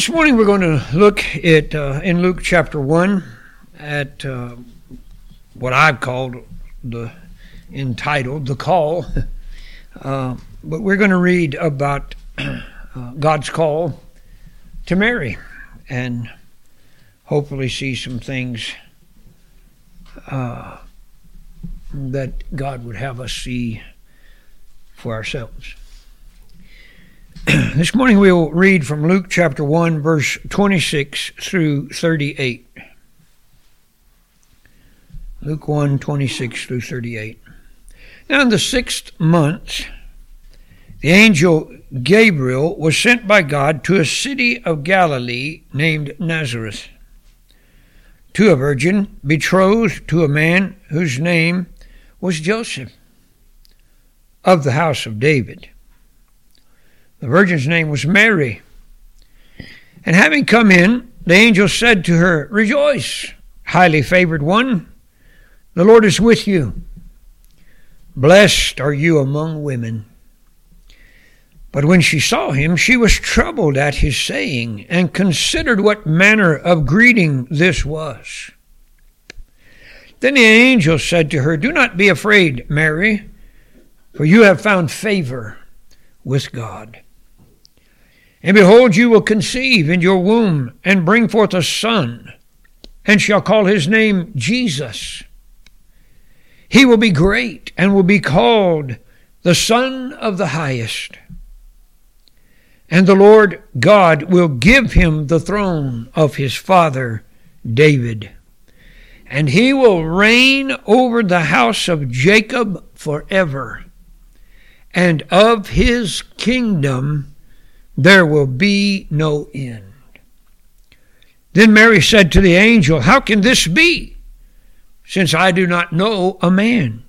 This morning we're going to look at in Luke chapter 1 at what I've called entitled The Call. But we're going to read about God's call to Mary and hopefully see some things that God would have us see for ourselves. This morning we will read from Luke chapter 1, verse 26 through 38. Luke 1, 26 through 38. Now in the 6th month, the angel Gabriel was sent by God to a city of Galilee named Nazareth, to a virgin betrothed to a man whose name was Joseph, of the house of David. The virgin's name was Mary. And having come in, the angel said to her, "Rejoice, highly favored one, the Lord is with you. Blessed are you among women." But when she saw him, she was troubled at his saying, and considered what manner of greeting this was. Then the angel said to her, "Do not be afraid, Mary, for you have found favor with God. And behold, you will conceive in your womb and bring forth a son, and shall call his name Jesus. He will be great and will be called the Son of the Highest. And the Lord God will give him the throne of his father David. And he will reign over the house of Jacob forever. And of his kingdom there will be no end." Then Mary said to the angel, "How can this be, since I do not know a man?"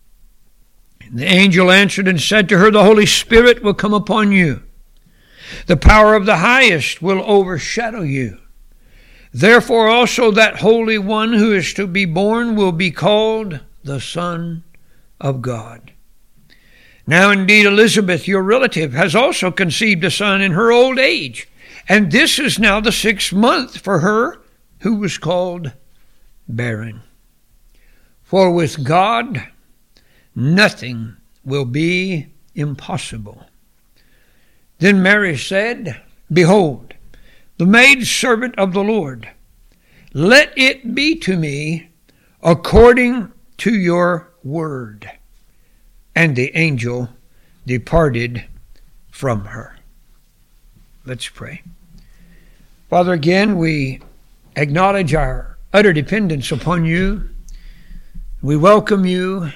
And the angel answered and said to her, "The Holy Spirit will come upon you. The power of the Highest will overshadow you. Therefore also that Holy One who is to be born will be called the Son of God. Now indeed Elizabeth, your relative, has also conceived a son in her old age, and this is now the 6th month for her who was called barren. For with God nothing will be impossible." Then Mary said, "Behold, the maidservant of the Lord, let it be to me according to your word." And the angel departed from her. Let's pray. Father, again, we acknowledge our utter dependence upon you. We welcome you.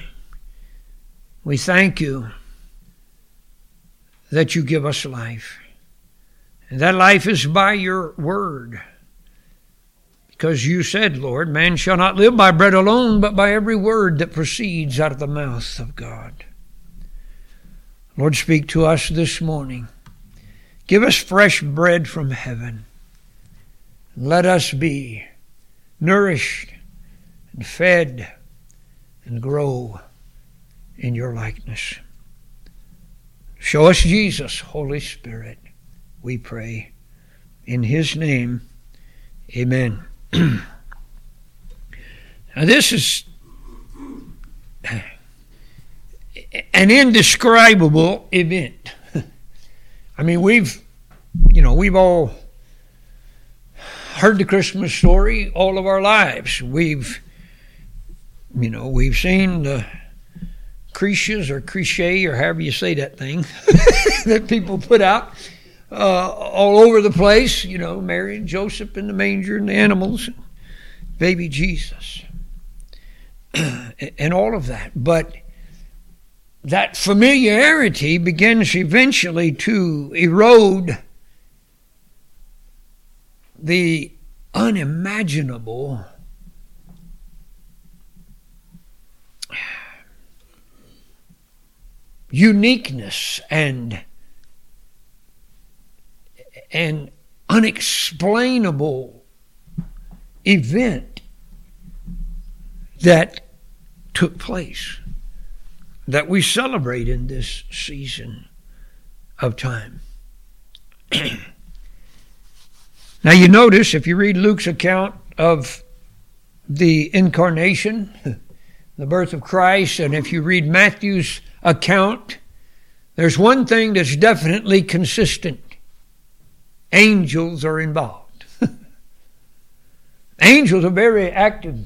We thank you that you give us life. And that life is by your word. Because you said, Lord, man shall not live by bread alone, but by every word that proceeds out of the mouth of God. Lord, speak to us this morning. Give us fresh bread from heaven. Let us be nourished and fed and grow in your likeness. Show us Jesus, Holy Spirit, we pray. In his name, amen. Now this is an indescribable event. I mean, we've all heard the Christmas story all of our lives. We've seen the cliches or cliche or however you say that thing that people put out all over the place. Mary and Joseph in the manger and the animals, and baby Jesus, and all of that. But that familiarity begins eventually to erode the unimaginable uniqueness and unexplainable event that took place, that we celebrate in this season of time. Now you notice, if you read Luke's account of the incarnation, the birth of Christ, and if you read Matthew's account, there's one thing that's definitely consistent. Angels are involved. Angels are very active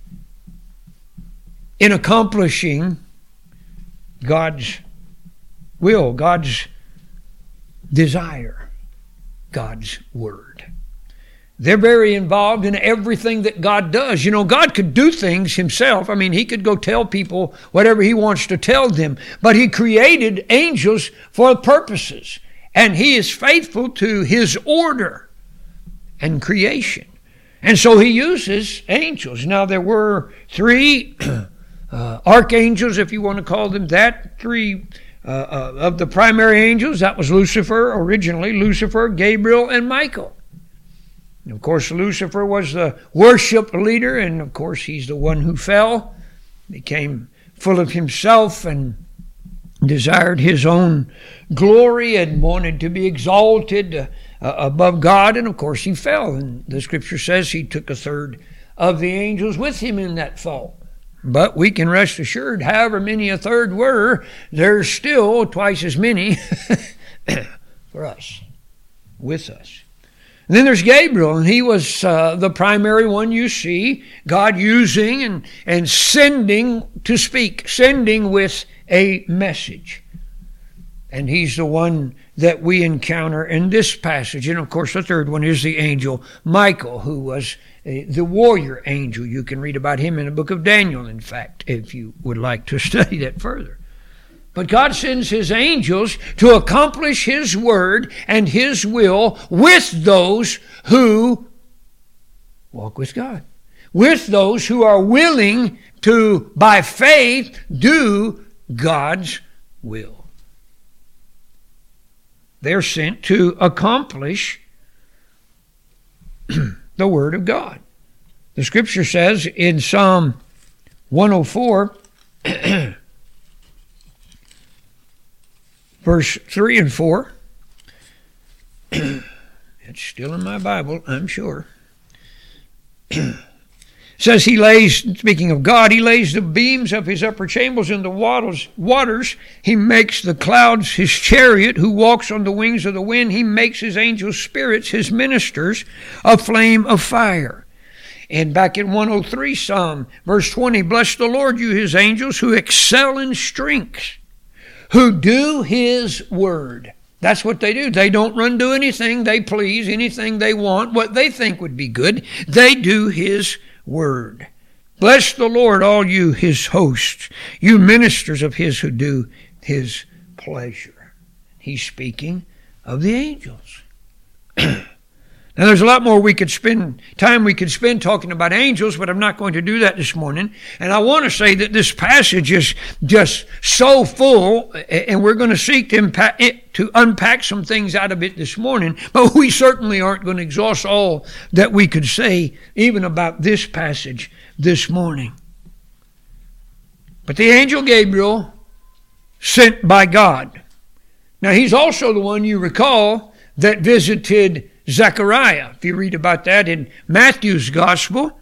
in accomplishing God's will, God's desire, God's word. They're very involved in everything that God does. You know, God could do things himself. I mean, he could go tell people whatever he wants to tell them. But he created angels for purposes. And he is faithful to his order and creation. And so he uses angels. Now, there were three archangels, if you want to call them that. Three of the primary angels. That was Lucifer originally. Lucifer, Gabriel, and Michael. And of course, Lucifer was the worship leader, and of course, he's the one who fell, became full of himself and desired his own glory and wanted to be exalted above God, and of course, he fell. And the scripture says he took a third of the angels with him in that fall. But we can rest assured, however many a third were, there's still twice as many for us, with us. And then there's Gabriel, and he was the primary one you see God using and sending to speak, sending with a message. And he's the one that we encounter in this passage. And of course, the third one is the angel Michael, who was the warrior angel. You can read about him in the book of Daniel, in fact, if you would like to study that further. But God sends his angels to accomplish his word and his will with those who walk with God, with those who are willing to, by faith, do God's will. They're sent to accomplish the word of God. The scripture says in Psalm 104, verse 3 and 4, it's still in my Bible, I'm sure. Says he lays, speaking of God, he lays the beams of his upper chambers in the waters. He makes the clouds his chariot, who walks on the wings of the wind. He makes his angel spirits, his ministers, a flame of fire. And back in 103 Psalm, verse 20, bless the Lord, you his angels, who excel in strength, who do his word. That's what they do. They don't run do anything they please, anything they want, what they think would be good. They do his word. Bless the Lord, all you his hosts, you ministers of his who do his pleasure. He's speaking of the angels. Now, there's a lot more we could spend talking about angels, but I'm not going to do that this morning. And I want to say that this passage is just so full, and we're going to seek to unpack some things out of it this morning, but we certainly aren't going to exhaust all that we could say even about this passage this morning. But the angel Gabriel, sent by God. Now, he's also the one, you recall, that visited Zechariah. If you read about that in Matthew's gospel,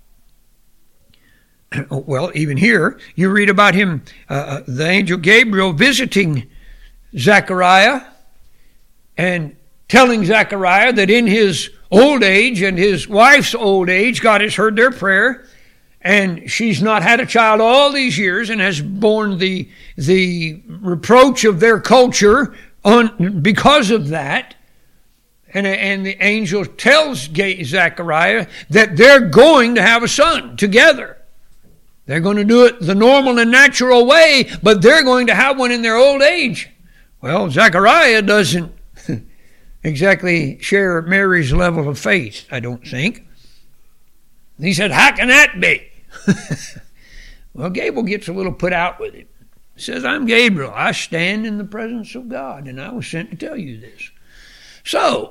well, even here, you read about him, the angel Gabriel visiting Zechariah and telling Zechariah that in his old age and his wife's old age, God has heard their prayer, and she's not had a child all these years and has borne the reproach of their culture because of that. And the angel tells Zechariah that they're going to have a son together. They're going to do it the normal and natural way, but they're going to have one in their old age. Well, Zechariah doesn't exactly share Mary's level of faith, I don't think. He said, how can that be? Well, Gabriel gets a little put out with it. He says, I'm Gabriel. I stand in the presence of God, and I was sent to tell you this. So,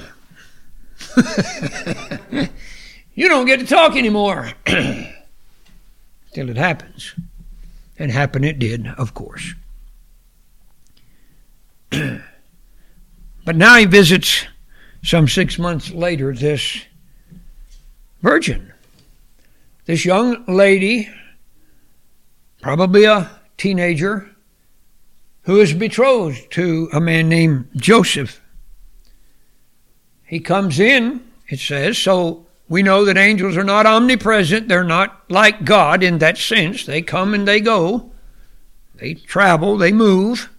you don't get to talk anymore till it happens. And happen it did, of course. But now he visits some 6 months later, this virgin, this young lady, probably a teenager, who is betrothed to a man named Joseph. He comes in, it says, so we know that angels are not omnipresent. They're not like God in that sense. They come and they go. They travel, they move.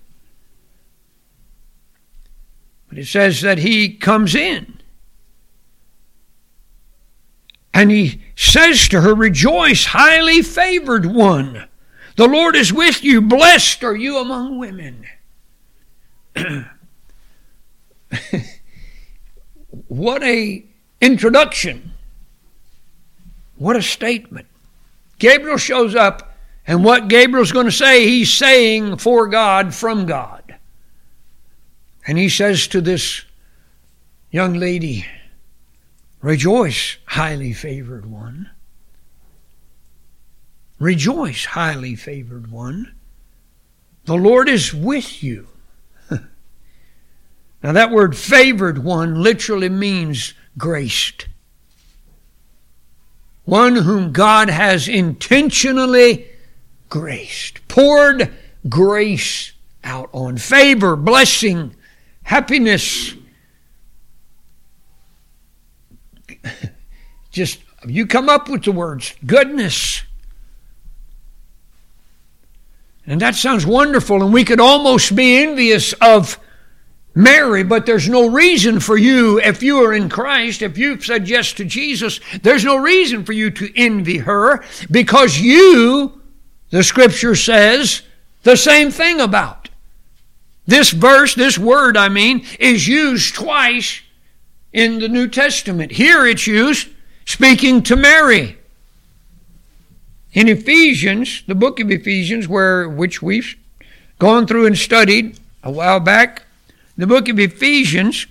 But it says that he comes in. And he says to her, "Rejoice, highly favored one. The Lord is with you. Blessed are you among women." What a introduction. What a statement. Gabriel shows up, and what Gabriel's going to say, he's saying for God, from God. And he says to this young lady, "Rejoice, highly favored one. Rejoice, highly favored one. The Lord is with you." Now that word favored one literally means graced. One whom God has intentionally graced, poured grace out on. Favor, blessing, happiness. Just, you come up with the words, goodness. And that sounds wonderful, and we could almost be envious of Mary, but there's no reason for you, if you are in Christ, if you've said yes to Jesus, there's no reason for you to envy her, because you, the Scripture says, the same thing about. This verse, this word, is used twice in the New Testament. Here it's used speaking to Mary. In Ephesians, the book of Ephesians, which we've gone through and studied a while back, the book of Ephesians,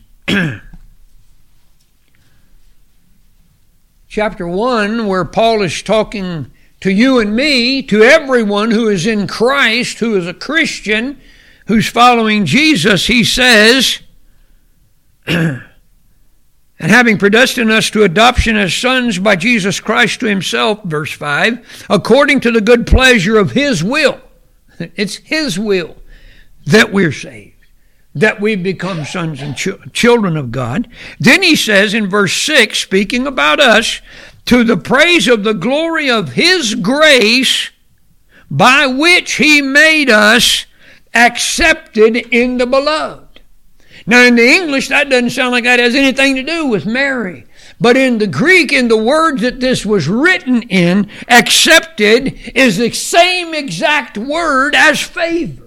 chapter 1, where Paul is talking to you and me, to everyone who is in Christ, who is a Christian, who's following Jesus, he says, "And having predestined us to adoption as sons by Jesus Christ to himself," verse 5, "according to the good pleasure of his will." It's his will that we're saved, that we become sons and children of God. Then he says in verse 6, speaking about us, "to the praise of the glory of his grace, by which he made us accepted in the beloved." Now in the English, that doesn't sound like that has anything to do with Mary. But in the Greek, in the word that this was written in, accepted is the same exact word as favored.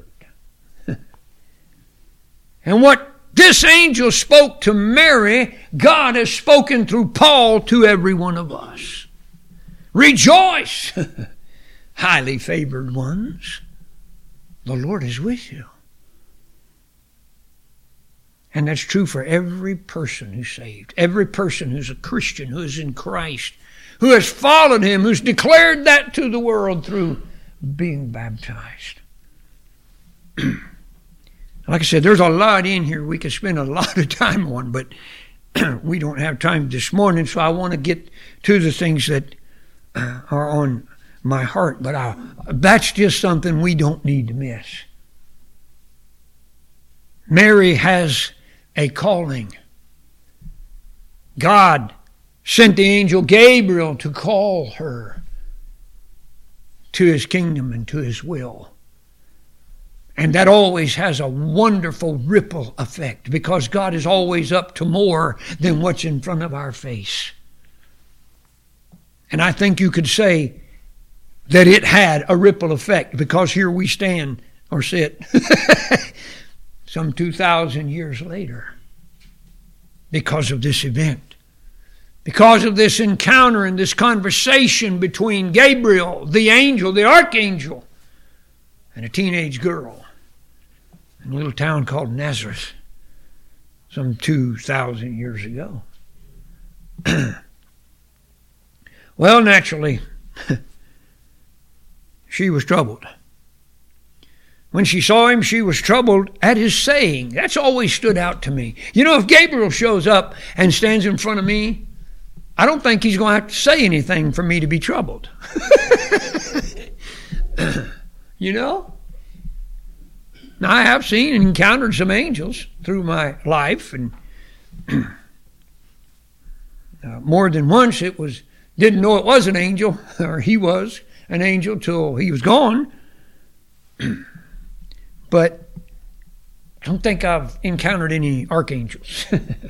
And what this angel spoke to Mary, God has spoken through Paul to every one of us. Rejoice, highly favored ones. The Lord is with you. And that's true for every person who's saved, every person who's a Christian, who is in Christ, who has followed him, who's declared that to the world through being baptized. Like I said, there's a lot in here we could spend a lot of time on, but we don't have time this morning, so I want to get to the things that are on my heart. But that's just something we don't need to miss. Mary has a calling. God sent the angel Gabriel to call her to his kingdom and to his will. And that always has a wonderful ripple effect, because God is always up to more than what's in front of our face. And I think you could say that it had a ripple effect, because here we stand or sit some 2,000 years later because of this event, because of this encounter and this conversation between Gabriel, the angel, the archangel, and a teenage girl in a little town called Nazareth some 2,000 years ago. Well, naturally, she was troubled. When she saw him, she was troubled at his saying. That's always stood out to me. You know, if Gabriel shows up and stands in front of me, I don't think he's going to have to say anything for me to be troubled. You know? Now, I have seen and encountered some angels through my life, and more than once didn't know it was an angel, or he was an angel till he was gone. But I don't think I've encountered any archangels.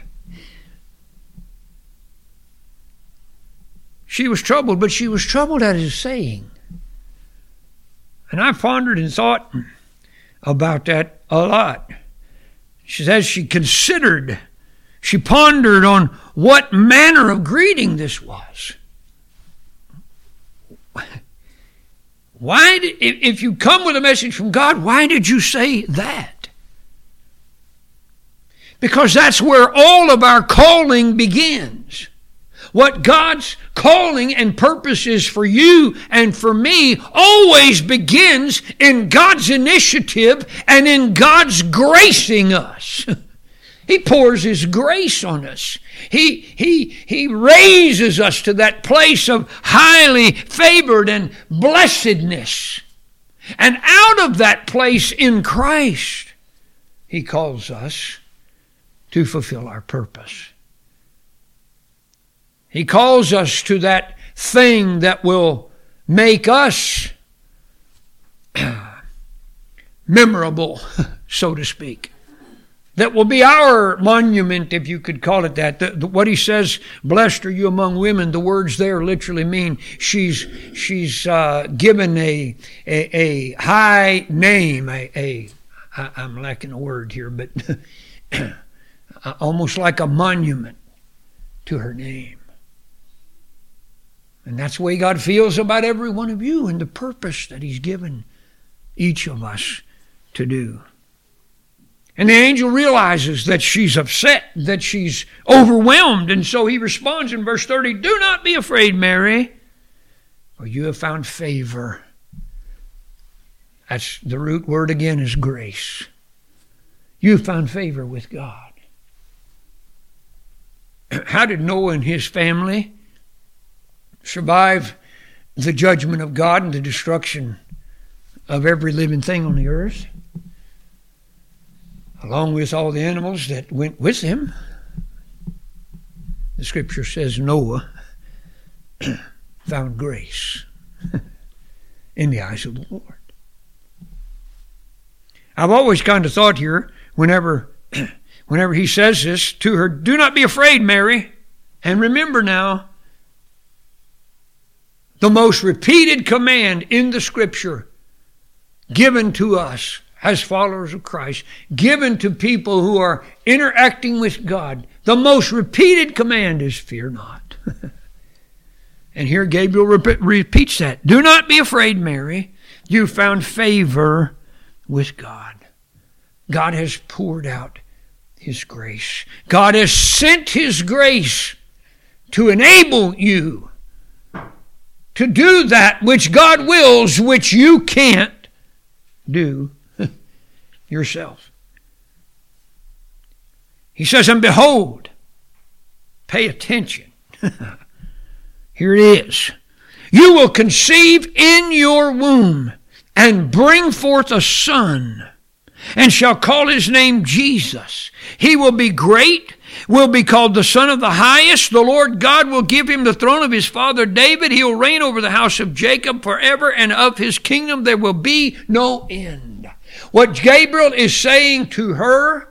She was troubled, but she was troubled at his saying. And I pondered and thought about that a lot. She says she pondered on what manner of greeting this was. If you come with a message from God, why did you say that? Because that's where all of our calling begins. What God's calling and purpose is for you and for me always begins in God's initiative and in God's gracing us. He pours His grace on us. He raises us to that place of highly favored and blessedness. And out of that place in Christ, He calls us to fulfill our purpose. He calls us to that thing that will make us memorable, so to speak. That will be our monument, if you could call it that. What he says, blessed are you among women, the words there literally mean she's given a high name, I'm lacking a word here, but almost like a monument to her name. And that's the way God feels about every one of you and the purpose that He's given each of us to do. And the angel realizes that she's upset, that she's overwhelmed. And so he responds in verse 30, do not be afraid, Mary, for you have found favor. That's the root word again is grace. You have found favor with God. How did Noah and his family survive the judgment of God and the destruction of every living thing on the earth? Along with all the animals that went with him. The scripture says Noah found grace in the eyes of the Lord. I've always kind of thought here, whenever he says this to her, do not be afraid, Mary. And remember now, the most repeated command in the scripture given to us as followers of Christ, given to people who are interacting with God, the most repeated command is fear not. And here Gabriel repeats that. Do not be afraid, Mary. You found favor with God. God has poured out His grace. God has sent His grace to enable you to do that which God wills, which you can't do yourself. He says, and behold, pay attention. Here it is. You will conceive in your womb and bring forth a son, and shall call his name Jesus. He will be great, will be called the Son of the Highest. The Lord God will give him the throne of his father David. He will reign over the house of Jacob forever, and of his kingdom there will be no end. What Gabriel is saying to her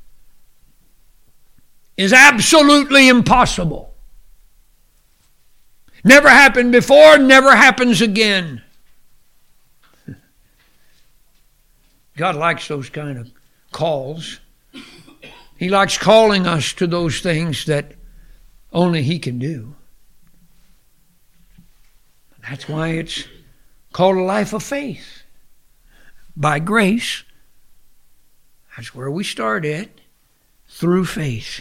is absolutely impossible. Never happened before, never happens again. God likes those kind of calls. He likes calling us to those things that only He can do. That's why it's called a life of faith. By grace. That's where we start at. Through faith.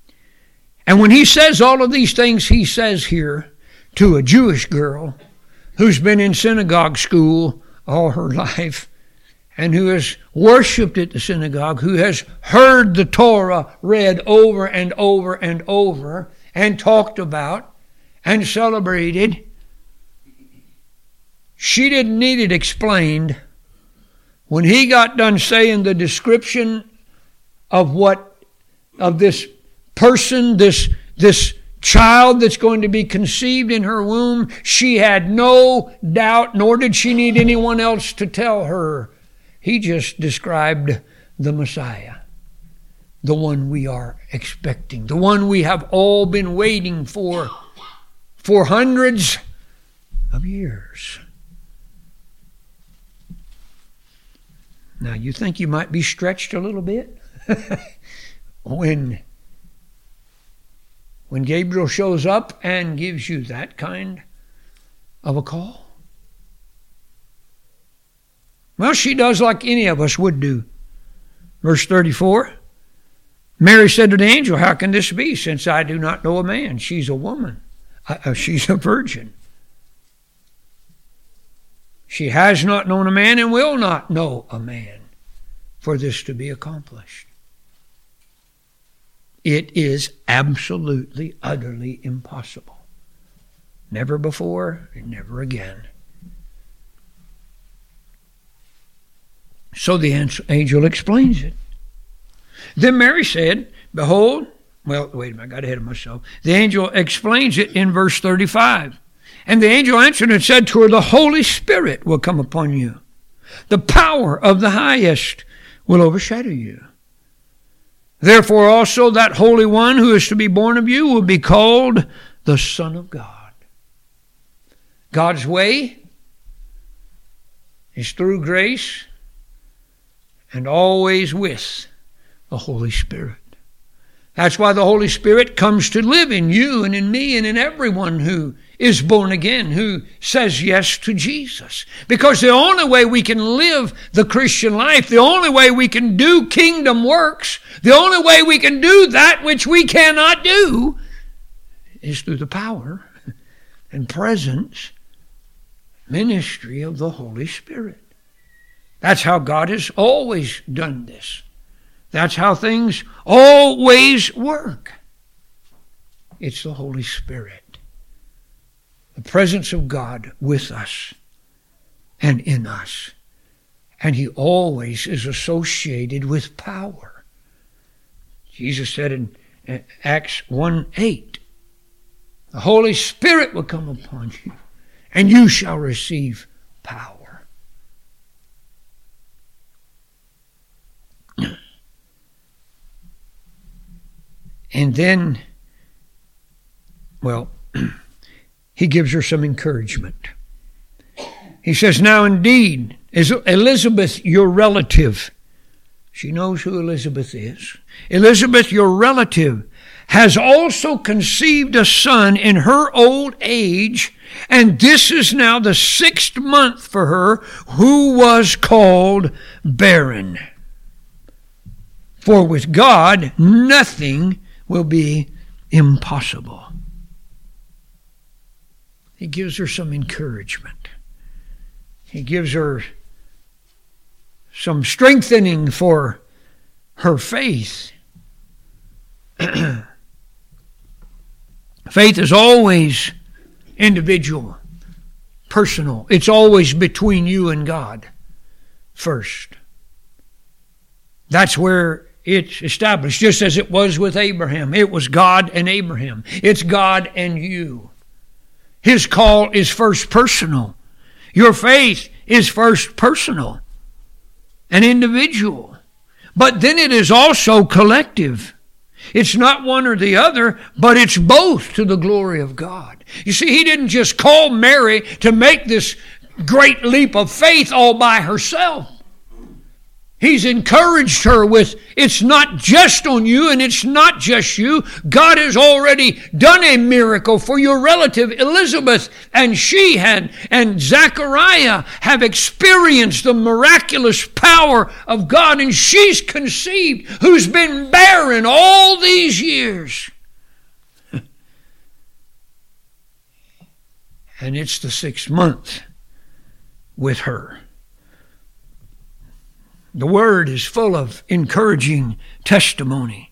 And when he says all of these things he says here to a Jewish girl, who's been in synagogue school all her life, and who has worshiped at the synagogue, who has heard the Torah read over and over and over, and talked about, and celebrated, she didn't need it explained. When he got done saying the description of this person, this child that's going to be conceived in her womb, she had no doubt, nor did she need anyone else to tell her. He just described the Messiah, the one we are expecting, the one we have all been waiting for hundreds of years. Now, you think you might be stretched a little bit when Gabriel shows up and gives you that kind of a call? Well, she does like any of us would do. Verse 34, Mary said to the angel, "How can this be, since I do not know a man?" She's a woman. She's a virgin. She has not known a man and will not know a man for this to be accomplished. It is absolutely, utterly impossible. Never before and never again. So the angel explains it. Then Mary said, "Behold," well, wait a minute, I got ahead of myself. The angel explains it in verse 35. And the angel answered and said to her, "The Holy Spirit will come upon you. The power of the Highest will overshadow you. Therefore also that Holy One who is to be born of you will be called the Son of God." God's way is through grace and always with the Holy Spirit. That's why the Holy Spirit comes to live in you and in me and in everyone who is born again, who says yes to Jesus. Because the only way we can live the Christian life, the only way we can do kingdom works, the only way we can do that which we cannot do is through the power and presence, ministry of the Holy Spirit. That's how God has always done this. That's how things always work. It's the Holy Spirit. The presence of God with us and in us. And He always is associated with power. Jesus said in Acts 1:8, "The Holy Spirit will come upon you, and you shall receive power." And then, well, he gives her some encouragement. He says, "Now indeed, is Elizabeth your relative?" She knows who Elizabeth is. "Elizabeth, your relative, has also conceived a son in her old age, and this is now the 6th month for her, who was called barren. For with God nothing will be impossible." He gives her some encouragement. He gives her some strengthening for her faith. Faith is always individual, personal. It's always between you and God first. That's where it's established, just as it was with Abraham. It was God and Abraham. It's God and you. His call is first personal. Your faith is first personal and individual. But then it is also collective. It's not one or the other, but it's both to the glory of God. You see, He didn't just call Mary to make this great leap of faith all by herself. He's encouraged her with, it's not just on you and it's not just you. God has already done a miracle for your relative Elizabeth, and she and Zechariah have experienced the miraculous power of God, and she's conceived, who's been barren all these years. And it's the 6th month with her. The Word is full of encouraging testimony.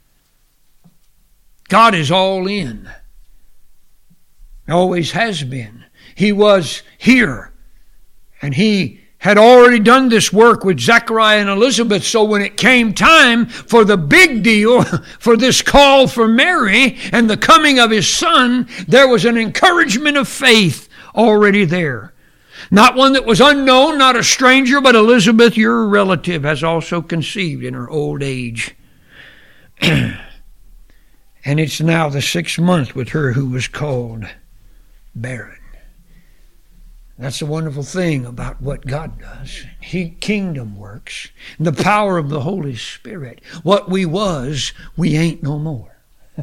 God is all in. Always has been. He was here. And He had already done this work with Zechariah and Elizabeth. So when it came time for the big deal, for this call for Mary and the coming of His Son, there was an encouragement of faith already there. Not one that was unknown, not a stranger, but Elizabeth, your relative, has also conceived in her old age. And it's now the 6th month with her who was called barren. That's the wonderful thing about what God does. Kingdom works. The power of the Holy Spirit. What we was, we ain't no more.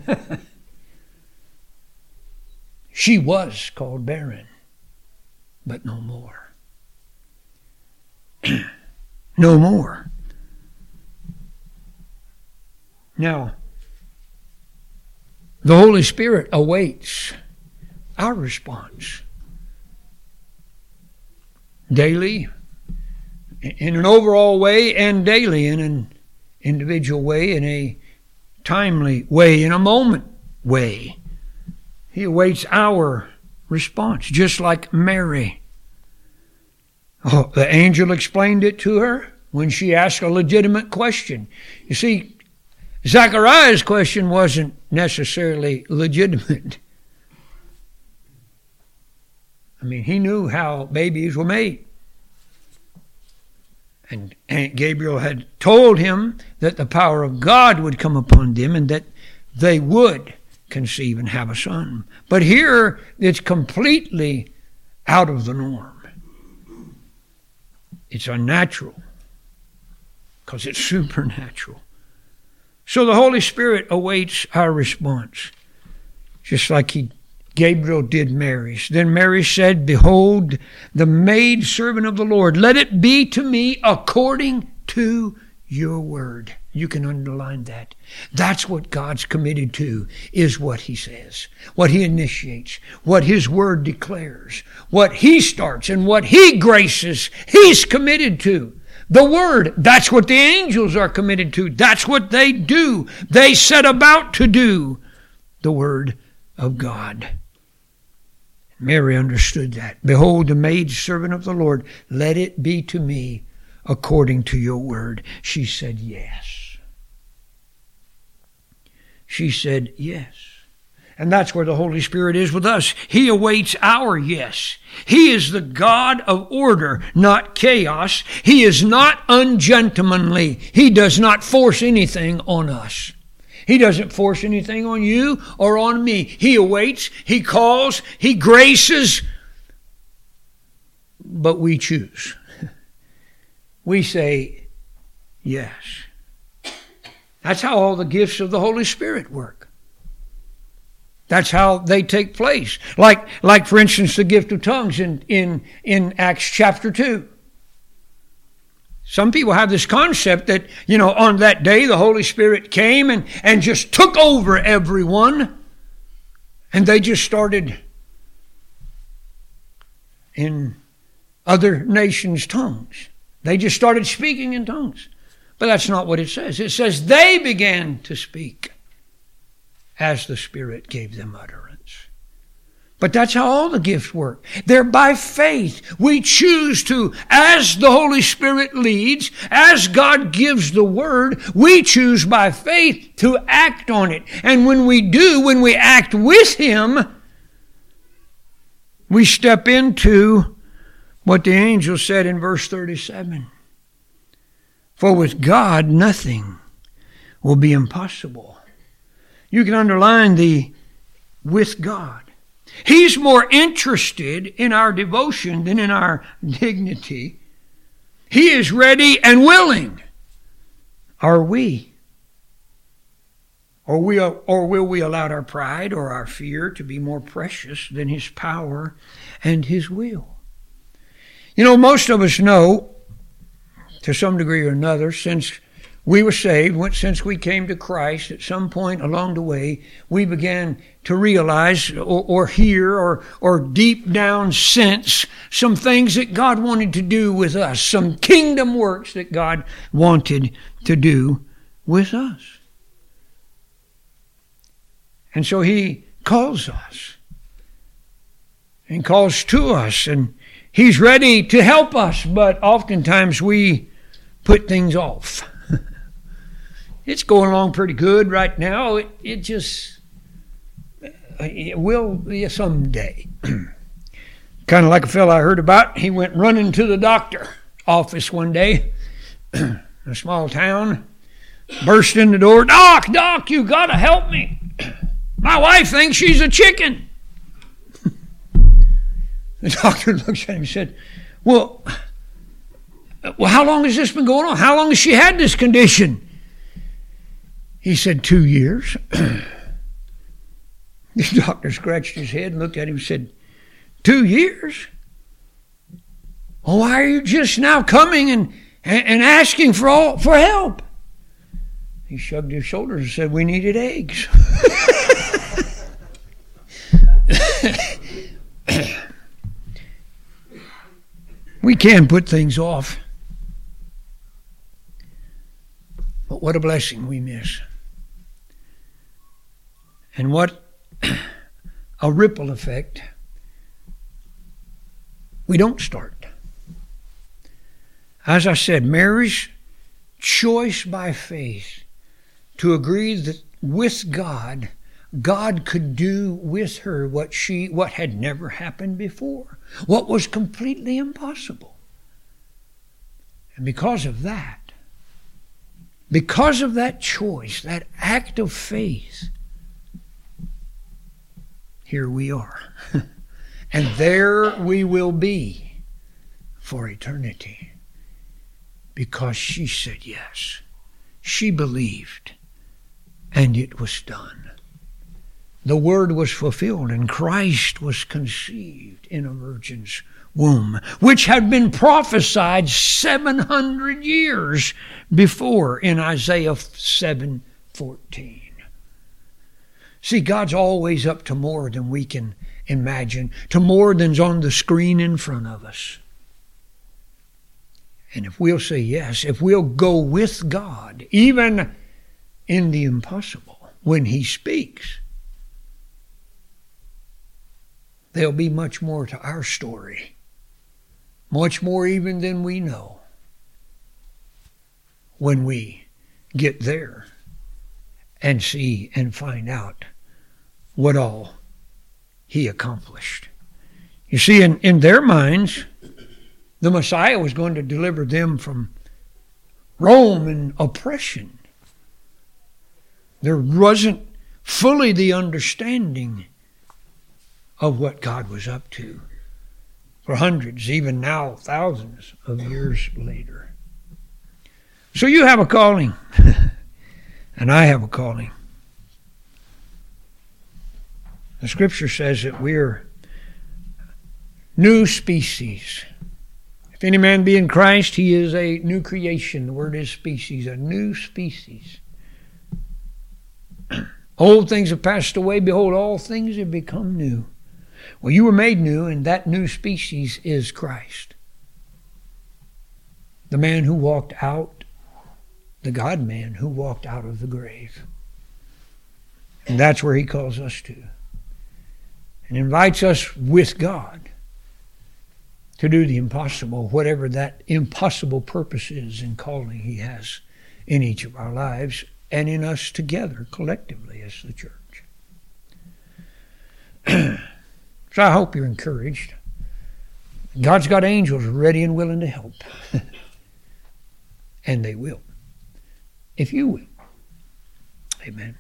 She was called barren, but no more. No more. Now, the Holy Spirit awaits our response. Daily, in an overall way, and daily in an individual way, in a timely way, in a moment way. He awaits our response, just like Mary. Oh, the angel explained it to her when she asked a legitimate question. You see, Zechariah's question wasn't necessarily legitimate. I mean, he knew how babies were made. And Aunt Gabriel had told him that the power of God would come upon them and that they would conceive and have a son. But here, it's completely out of the norm. It's unnatural because it's supernatural. So the Holy Spirit awaits our response, just like Gabriel did Mary's. Then Mary said, "Behold, the maid servant of the Lord, let it be to me according to your word." You can underline that. That's what God's committed to, is what He says, what He initiates, what His word declares, what He starts and what He graces, He's committed to. The word, that's what the angels are committed to. That's what they do. They set about to do the word of God. Mary understood that. "Behold, the maid servant of the Lord, let it be to me according to your word." She said yes. She said yes. And that's where the Holy Spirit is with us. He awaits our yes. He is the God of order, not chaos. He is not ungentlemanly. He does not force anything on us. He doesn't force anything on you or on me. He awaits, He calls, He graces, but we choose. We say yes. That's how all the gifts of the Holy Spirit work. That's how they take place. Like for instance, the gift of tongues in Acts chapter 2. Some people have this concept that, on that day the Holy Spirit came and just took over everyone. And they just started in other nations' tongues. They just started speaking in tongues. But that's not what it says. It says they began to speak as the Spirit gave them utterance. But that's how all the gifts work. They're by faith. We choose to, as the Holy Spirit leads, as God gives the word, we choose by faith to act on it. And when we do, when we act with Him, we step into what the angel said in verse 37. For with God, nothing will be impossible. You can underline the with God. He's more interested in our devotion than in our dignity. He is ready and willing. Are we? Or will we allow our pride or our fear to be more precious than His power and His will? Most of us know, to some degree or another, since we were saved, since we came to Christ, at some point along the way, we began to realize or hear or deep down sense some things that God wanted to do with us, some kingdom works that God wanted to do with us. And so He calls us and calls to us, and He's ready to help us, but oftentimes we put things off. It's going along pretty good right now. It will someday. Kind of like a fellow I heard about. He went running to the doctor office one day in a small town, burst in the door. Doc, you got to help me. My wife thinks she's a chicken. The doctor looks at him and said, well, how long has this been going on? How long has she had this condition? He said, 2 years. The doctor scratched his head and looked at him and said, 2 years? Well, why are you just now coming and asking for help? He shrugged his shoulders and said, we needed eggs. We can put things off. But what a blessing we miss. And what a ripple effect we don't start. As I said, Mary's choice by faith to agree that with God could do with her what had never happened before, what was completely impossible. And because of that choice, that act of faith, here we are. And there we will be for eternity. Because she said yes. She believed. And it was done. The word was fulfilled, and Christ was conceived in a virgin's womb, which had been prophesied 700 years before in Isaiah 7:14. See, God's always up to more than we can imagine, to more than's on the screen in front of us. And if we'll say yes, if we'll go with God, even in the impossible, when He speaks, there'll be much more to our story, much more even than we know, when we get there and see and find out what all He accomplished. You see, in their minds, the Messiah was going to deliver them from Rome and oppression. There wasn't fully the understanding of what God was up to for hundreds, even now thousands of years later. So you have a calling, and I have a calling. The Scripture says that we're new species. If any man be in Christ, he is a new creation. The word is species, a new species. Old things have passed away. Behold, all things have become new. Well, you were made new, and that new species is Christ. The man who walked out, the God-man who walked out of the grave. And that's where He calls us to. And invites us with God to do the impossible, whatever that impossible purpose is and calling He has in each of our lives and in us together, collectively as the church. So I hope you're encouraged. God's got angels ready and willing to help. And they will, if you will. Amen.